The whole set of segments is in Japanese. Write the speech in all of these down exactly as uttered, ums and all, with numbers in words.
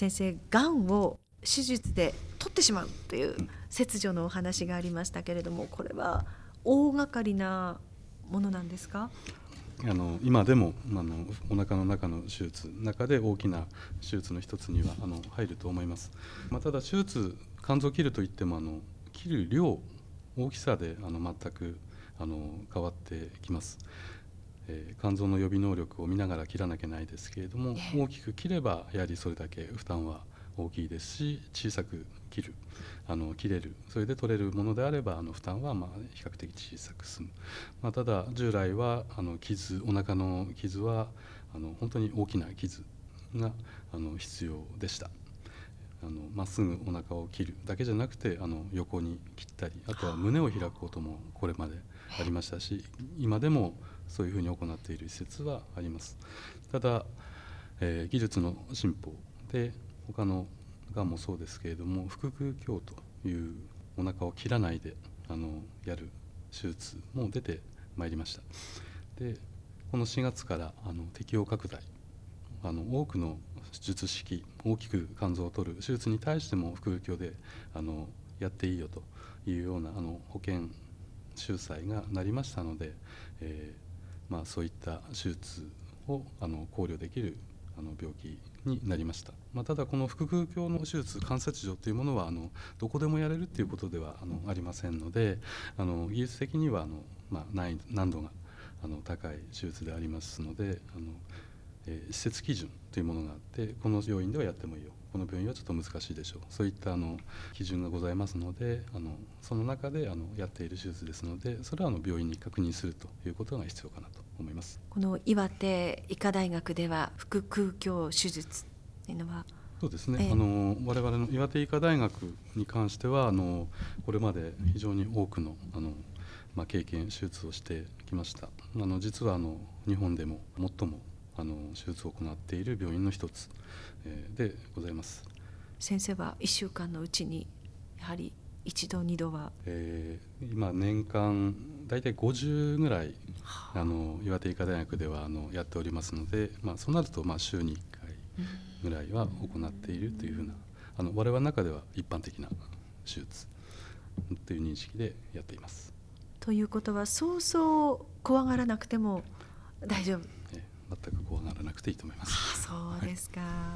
先生、がんを手術で取ってしまうという切除のお話がありましたけれども、これは大掛かりなものなんですか？ あの今でもあのお腹の中の手術の中で大きな手術の一つにはあの入ると思います。まあ、ただ手術、肝臓を切るといってもあの切る量、大きさであの全くあの変わってきます。えー、肝臓の予備能力を見ながら切らなきゃないですけれども、大きく切ればやはりそれだけ負担は大きいですし、小さく切る、あの切れる、それで取れるものであればあの負担はまあ比較的小さく済む。まあ、ただ従来はあの傷、お腹の傷はあの本当に大きな傷があの必要でした。あのまっすぐお腹を切るだけじゃなくて、あの横に切ったり、あとは胸を開くこともこれまでありましたし、今でもそういうふうに行っている施設はあります。ただ、えー、技術の進歩で他のがんもそうですけれども、腹腔鏡というお腹を切らないであのやる手術も出てまいりました。でこのしがつからあの適用拡大、あの多くの手術式、大きく肝臓を取る手術に対しても腹腔鏡であのやっていいよというようなあの保険仲裁がなりましたので、えーまあ、そういった手術をあの考慮できるあの病気になりました。まあ、ただこの腹腔鏡の手術、関節除というものはあのどこでもやれるということではあのありませんので、あの技術的にはあの、まあ、難易難度があの高い手術でありますので、あのえー、施設基準というものがあって、この病院ではやってもいいよ、この病院はちょっと難しいでしょう、そういったあの基準がございますので、あのその中であのやっている手術ですので、それはあの病院に確認するということが必要かなと思います。 この岩手医科大学では腹腔鏡手術というのは、 そうですね、 ええ、 あの我々の岩手医科大学に関してはあのこれまで非常に多くのあの、まあ、経験手術をしてきました。あの実はあの日本でも最もあの手術を行っている病院の一つ、えー、でございます。 先生はいっしゅうかんのうちにやはり一度二度は、 えー、今年間大体ごじゅうぐらいあの岩手医科大学ではあのやっておりますので、まあ、そうなるとまあ週にいっかいぐらいは行っているというふうな、あの我々の中では一般的な手術という認識でやっています。 ということはそうそう怖がらなくても大丈夫。 えー、全く怖がらなくていいと思います。 ああ、そうですか。はい、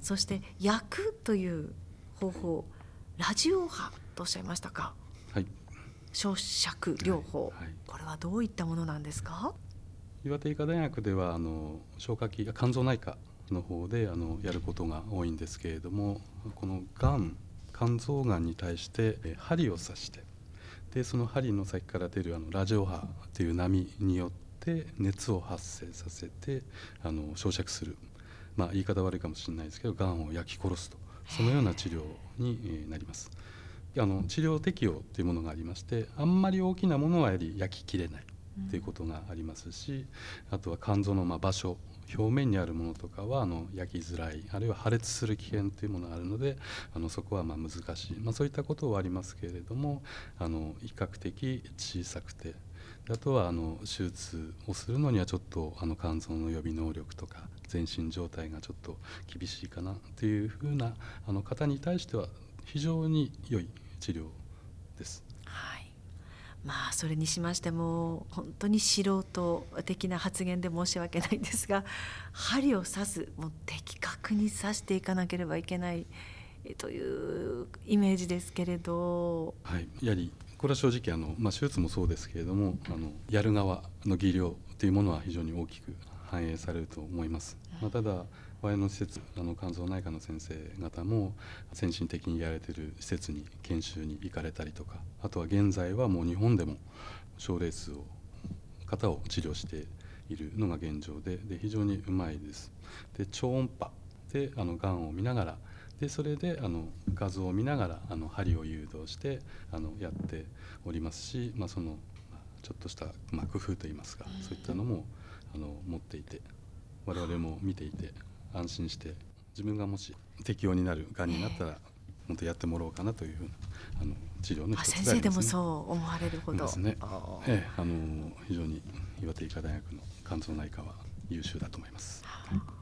そして焼くという方法、ラジオ波とおっしゃいましたか？ はい、 焼灼療法、 はいはい、 これはどういったものなんですか？ 岩手医科大学ではあの消化器肝臓内科の方であのやることが多いんですけれども、このがん、肝臓がんに対して針を刺して、でその針の先から出るあのラジオ波という波によって熱を発生させてあの焼灼する、まあ、言い方悪いかもしれないですけど、がんを焼き殺すと、そのような治療になります。あの治療適用というものがありまして、あんまり大きなものはやはり焼ききれないということがありますし、あとは肝臓のまあ場所、表面にあるものとかはあの焼きづらい、あるいは破裂する危険というものがあるので、あのそこはまあ難しい、まあ、そういったことはありますけれども、あの比較的小さくて、あとはあの手術をするのにはちょっとあの肝臓の予備能力とか全身状態がちょっと厳しいかなというふうなあの方に対しては非常に良い治療です。 はい、まあそれにしましても本当に素人的な発言で申し訳ないんですが、針を刺す、もう的確に刺していかなければいけないというイメージですけれど、 はい、やはりこれは正直あの、まあ、手術もそうですけれども、あのやる側の技量というものは非常に大きく反映されると思います。まあ、ただ我々の施設、あの肝臓内科の先生方も先進的にやられている施設に研修に行かれたりとか、あとは現在はもう日本でも症例数を方を治療しているのが現状で、で非常にうまいです。で超音波であのがんを見ながら、でそれであの画像を見ながらあの針を誘導してあのやっておりますし、まあ、そのちょっとした、まあ、工夫といいますか、そういったのもあの持っていて、我々も見ていて安心して、自分がもし適応になるがんになったら、本当やってもらおうかなというふうなあの治療の一つでありますね。 先生でもそう思われるほどですね。ええ、あの非常に岩手医科大学の肝臓内科は優秀だと思います。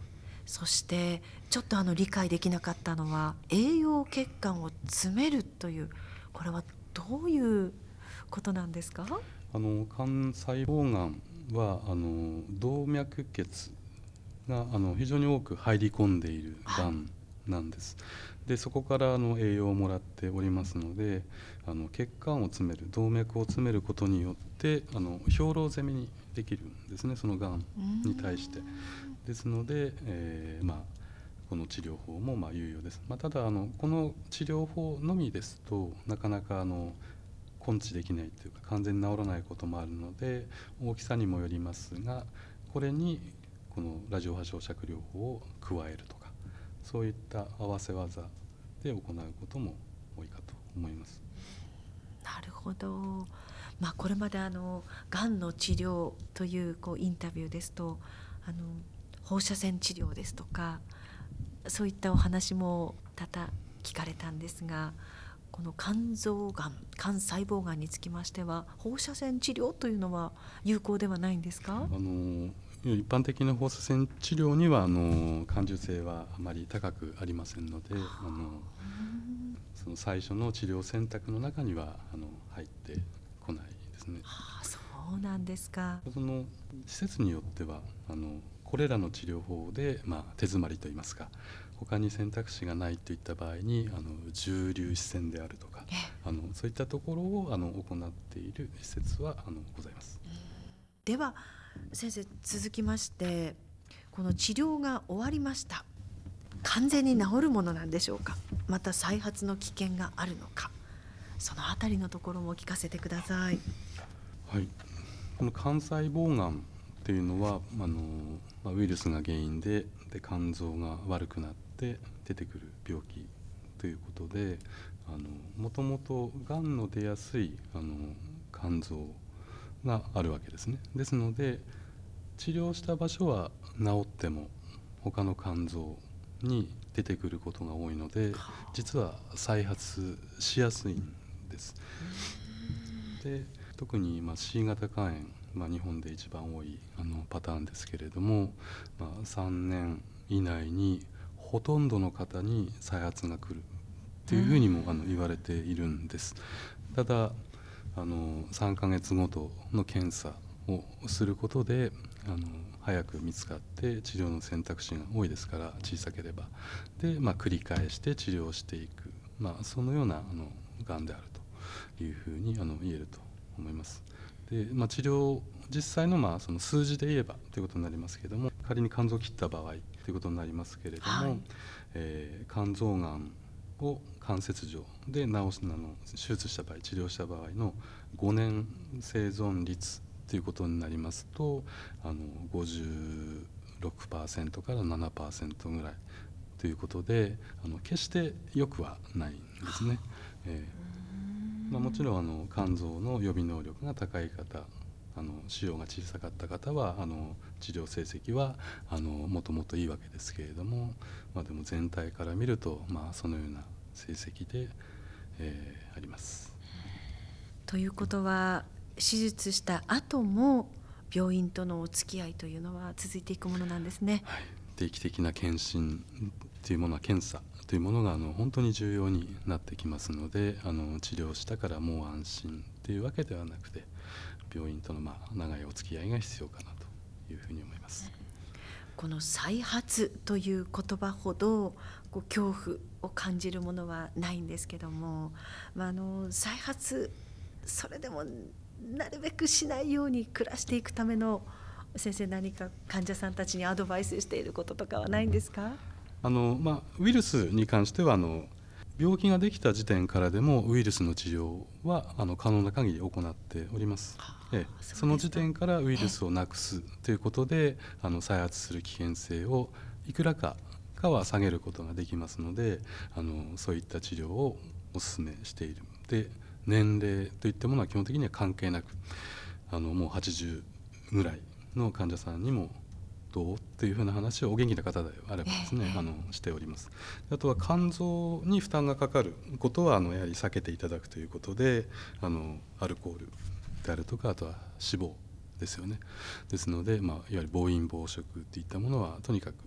そしてちょっとあの理解できなかったのは栄養血管を詰めるという、これはどういうことなんですか？ あの肝細胞がんはあの動脈血があの非常に多く入り込んでいるがんなんです。でそこからあの栄養をもらっておりますので、あの血管を詰める、動脈を詰めることによってあの兵糧攻めにできるんですね、そのがんに対して。ですので、えーまあ、この治療法もまあ有用です。まあ、ただあのこの治療法のみですとなかなかあの根治できないというか完全に治らないこともあるので、大きさにもよりますが、これにこのラジオ波焼灼療法を加えるとか、そういった合わせ技で行うことも多いかと思います。 なるほど。まあ、これまであのがんの治療というこうインタビューですと、あの放射線治療ですとかそういったお話も多々聞かれたんですが、この肝臓がん、肝細胞がんにつきましては放射線治療というのは有効ではないんですか？ あの一般的な放射線治療にはあの感受性はあまり高くありませんので、あのその最初の治療選択の中にはあの入ってこないですね。 ああ、そうなんですか。 その施設によってはあのこれらの治療法で、まあ、手詰まりといいますか、他に選択肢がないといった場合にあの重粒子線であるとか、あのそういったところをあの行っている施設はあのございます。 では先生、続きまして、この治療が終わりました、完全に治るものなんでしょうか、また再発の危険があるのか、そのあたりのところも聞かせてください。 はい、この肝細胞がんっていうのはあの、まあ、ウイルスが原因で、で肝臓が悪くなって出てくる病気ということで、もともとがんの出やすいあの肝臓があるわけですね。ですので治療した場所は治っても他の肝臓に出てくることが多いので、実は再発しやすいんです。で特にまあ C 型肝炎、まあ、日本で一番多いあのパターンですけれども、まあ、さんねん以内にほとんどの方に再発が来るというふうにもあの言われているんです。ただあのさんかげつごとの検査をすることであの早く見つかって治療の選択肢が多いですから、小さければで、まあ、繰り返して治療していく、まあ、そのようなあのがんであるというふうにあの言えると思います。で、まあ、治療実際のまあその数字で言えばということになりますけれども、仮に肝臓を切った場合ということになりますけれども、はい、えー、肝臓がんを関節錠で治すあの手術した場合、治療した場合のごねん生存率ということになりますと、あの ごじゅうろくパーセント から ななパーセント ぐらいということで、あの決して良くはないんですね。えーまあ、もちろんあの肝臓の予備能力が高い方、あの腫瘍が小さかった方はあの治療成績はあのもともといいわけですけれども、まあ、でも全体から見ると、まあ、そのような成績で、えー、あります。 ということは手術した後も病院とのお付き合いというのは続いていくものなんですね。 はい、定期的な検診というものは、検査というものがあの本当に重要になってきますので、あの治療したからもう安心というわけではなくて、病院とのまあ長いお付き合いが必要かなというふうに思います。 この再発という言葉ほどこう恐怖を感じるものはないんですけども、まあ、あの再発、それでもなるべくしないように暮らしていくための、先生何か患者さんたちにアドバイスしていることとかはないんですか？ あの、まあ、ウイルスに関してはあの病気ができた時点からでもウイルスの治療はあの可能な限り行っております。ええ、その時点からウイルスをなくすということで、あの再発する危険性をいくらかかは下げることができますので、あのそういった治療をお勧めしている。で、年齢といったものは基本的には関係なく、あのもうはちじゅうぐらいの患者さんにもどうっていうふうな話をお元気な方であればですね、あのしております。あとは肝臓に負担がかかることはあのやはり避けていただくということで、あのアルコールであるとか、あとは脂肪ですよね。ですので、まあ、いわゆる暴飲暴食といったものはとにかく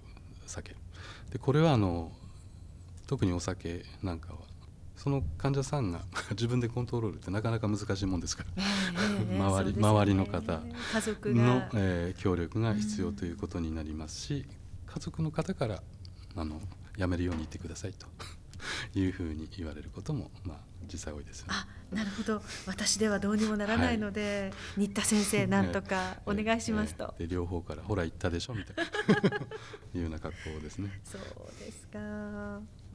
酒で、これはあの特にお酒なんかはその患者さんが自分でコントロールってなかなか難しいもんですから、えー、周り、ね、周りの方家族がの、えー、協力が必要ということになりますし、家族の方からあのやめるように言ってくださいというふうに言われることも、まあ、実際多いですよね。 あ、なるほど、私ではどうにもならないので、はい、新田先生なんとかお願いしますと、 えーえー、で両方からほら言ったでしょみたいないうような格好ですね。 そうですか。